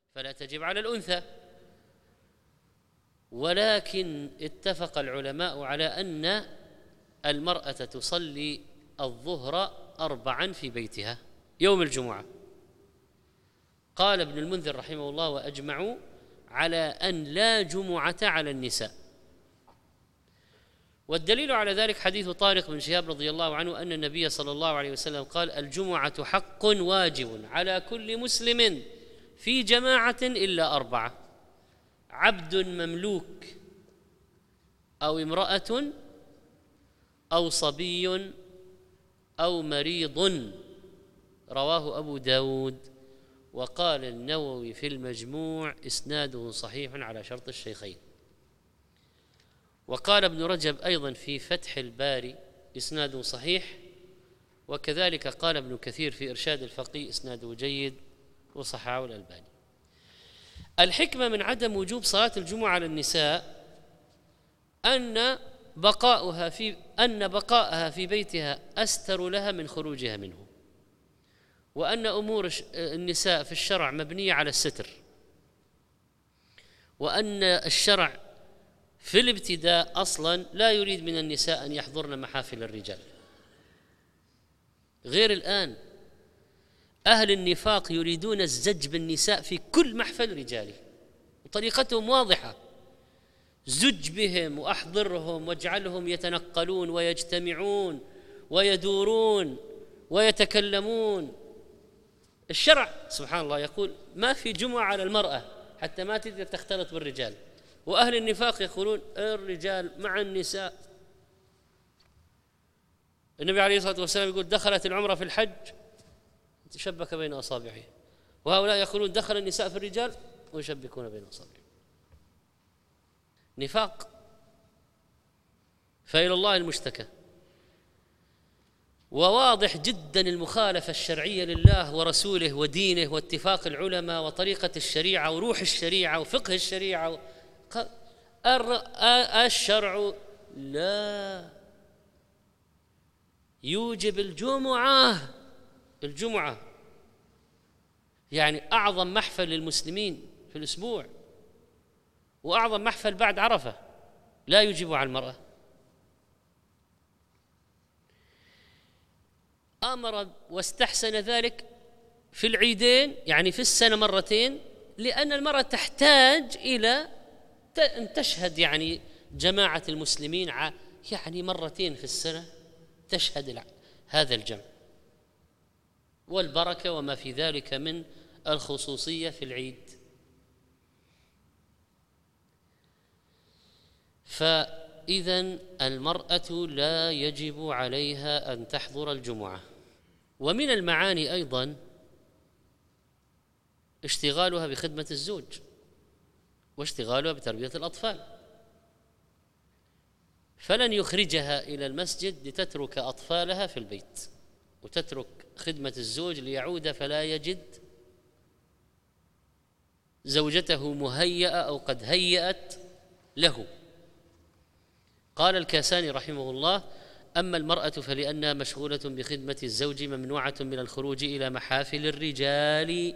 فلا تجب على الأنثى. ولكن اتفق العلماء على أن المرأة تصلي الظهر 4 في بيتها يوم الجمعة. قال ابن المنذر رحمه الله: وأجمعوا على أن لا جمعة على النساء. والدليل على ذلك حديث طارق بن شهاب رضي الله عنه أن النبي صلى الله عليه وسلم قال: الجمعة حق واجب على كل مسلم في جماعة إلا 4: عبد مملوك، أو امرأة، أو صبي، أو مريض. رواه أبو داود. وقال النووي في المجموع: إسناده صحيح على شرط الشيخين. وقال ابن رجب أيضا في فتح الباري: إسناده صحيح. وكذلك قال ابن كثير في إرشاد الفقيه: إسناده جيد، وصححه الألباني. الحكمة من عدم وجوب صلاة الجمعة على النساء أن بقاءها في بيتها أستر لها من خروجها منه، وأن أمور النساء في الشرع مبنية على الستر، وأن الشرع في الابتداء أصلا لا يريد من النساء أن يحضرن محافل الرجال، غير الآن. أهل النفاق يريدون الزج بالنساء في كل محفل رجالي، وطريقتهم واضحة: زج بهم وأحضرهم واجعلهم يتنقلون ويجتمعون ويدورون ويتكلمون. الشرع سبحان الله يقول ما في جمعة على المرأة حتى ما تقدر تختلط بالرجال، وأهل النفاق يقولون الرجال مع النساء. النبي عليه الصلاة والسلام يقول: دخلت العمرة في الحج تشبك بين أصابعه، وهؤلاء يقولون دخل النساء في الرجال ويشبكون بين أصابعهم. نفاق. فإلى الله المشتكى. وواضح جدا المخالفة الشرعية لله ورسوله ودينه واتفاق العلماء وطريقة الشريعة وروح الشريعة وفقه الشريعة. الشرع لا يوجب الجمعة يعني أعظم محفل للمسلمين في الأسبوع، وأعظم محفل بعد عرفة، لا يجب على المرأة. أمر واستحسن ذلك في العيدين، يعني في السنة مرتين، لأن المرأة تحتاج إلى أن تشهد يعني جماعة المسلمين يعني مرتين في السنة تشهد هذا الجمع والبركة وما في ذلك من الخصوصية في العيد. فإذن المرأة لا يجب عليها أن تحضر الجمعة. ومن المعاني أيضا اشتغالها بخدمة الزوج واشتغالها بتربية الأطفال، فلن يخرجها إلى المسجد لتترك أطفالها في البيت وتترك خدمة الزوج ليعود فلا يجد زوجته مهيئة أو قد هيأت له. قال الكاساني رحمه الله: أما المرأة فلأنها مشغولة بخدمة الزوج ممنوعة من الخروج إلى محافل الرجال،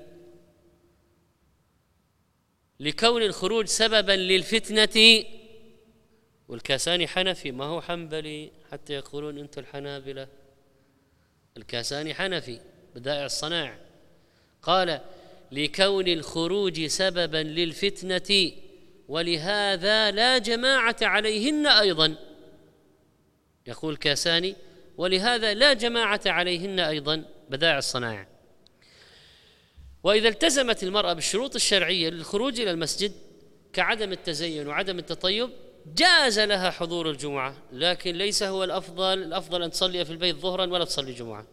لكون الخروج سببا للفتنة. والكاساني حنفي، ما هو حنبلي حتى يقولون أنتم الحنابلة. الكاساني حنفي بدائع الصناع. قال: لكون الخروج سببا للفتنة، ولهذا لا جماعة عليهن أيضا. يقول كاساني: ولهذا لا جماعة عليهن أيضا، بدائع الصناع. وإذا التزمت المرأة بالشروط الشرعية للخروج إلى المسجد كعدم التزين وعدم التطيب جاز لها حضور الجمعة، لكن ليس هو الأفضل أن تصلي في البيت ظهرا ولا تصلي جمعة.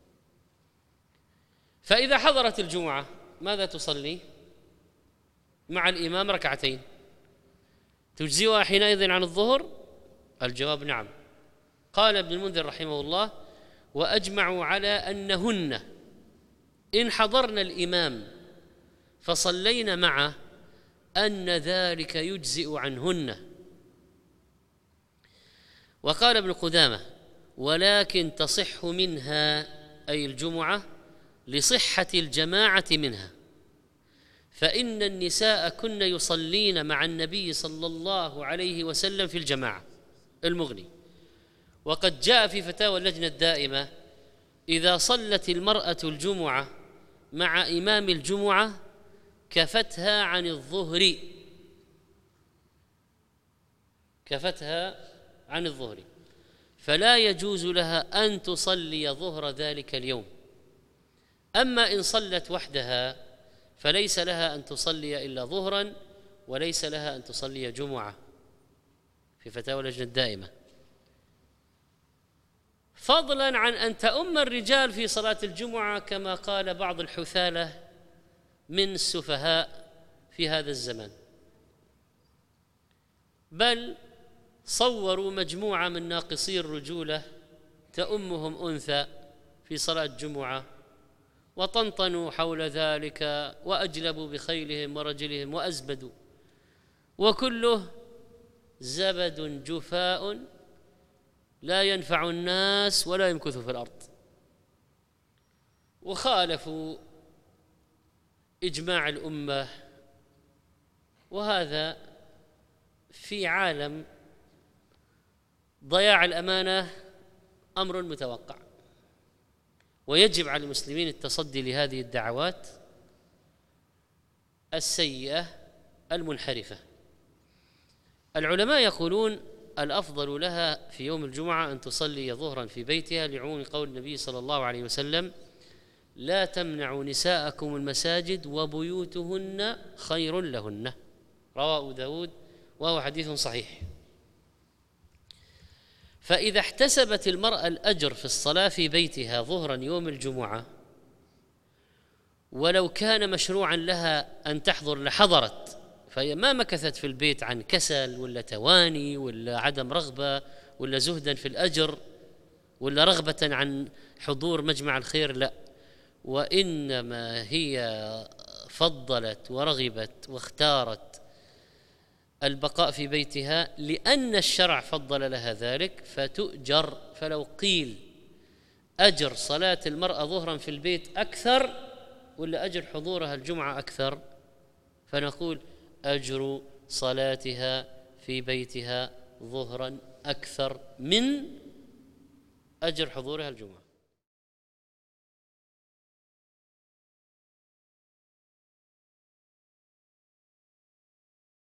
فإذا حضرت الجمعة ماذا تصلي؟ مع الإمام ركعتين، تجزئها حينئذ عن الظهر؟ الجواب نعم. قال ابن المنذر رحمه الله: وأجمعوا على أنهن إن حضرن الإمام فصلين معه أن ذلك يجزئ عنهن. وقال ابن قدامة: ولكن تصح منها، أي الجمعة، لصحة الجماعة منها، فإن النساء كن يصلين مع النبي صلى الله عليه وسلم في الجماعة. المغني. وقد جاء في فتاوى اللجنة الدائمة: إذا صلت المرأة الجمعة مع إمام الجمعة كفتها عن الظهر، كفتها عن الظهر، فلا يجوز لها أن تصلي ظهر ذلك اليوم. أما إن صلت وحدها فليس لها أن تصلي إلا ظهرا، وليس لها أن تصلي جمعة، في فتاوى اللجنة الدائمة. فضلا عن أن تؤم الرجال في صلاة الجمعة كما قال بعض الحثالة من السفهاء في هذا الزمان، بل صوروا مجموعة من ناقصي الرجولة تؤمهم أنثى في صلاة الجمعة، وطنطنوا حول ذلك وأجلبوا بخيلهم ورجلهم وأزبدوا، وكله زبد جفاء لا ينفع الناس ولا يمكث في الأرض. وخالفوا إجماع الأمة، وهذا في عالم ضياع الأمانة أمر متوقع، ويجب على المسلمين التصدي لهذه الدعوات السيئة المنحرفة. العلماء يقولون الأفضل لها في يوم الجمعة أن تصلي ظهرا في بيتها، لعموم قول النبي صلى الله عليه وسلم: لا تمنعوا نساءكم المساجد وبيوتهن خير لهن، رواه أبو داود وهو حديث صحيح. فإذا احتسبت المرأة الأجر في الصلاة في بيتها ظهرا يوم الجمعة، ولو كان مشروعا لها أن تحضر لحضرت، فهي ما مكثت في البيت عن كسل ولا تواني ولا عدم رغبة ولا زهدا في الأجر ولا رغبة عن حضور مجمع الخير، لا، وإنما هي فضلت ورغبت واختارت البقاء في بيتها لأن الشرع فضل لها ذلك، فتؤجر. فلو قيل أجر صلاة المرأة ظهرا في البيت أكثر ولا أجر حضورها الجمعة أكثر، فنقول أجر صلاتها في بيتها ظهرا أكثر من أجر حضورها الجمعة.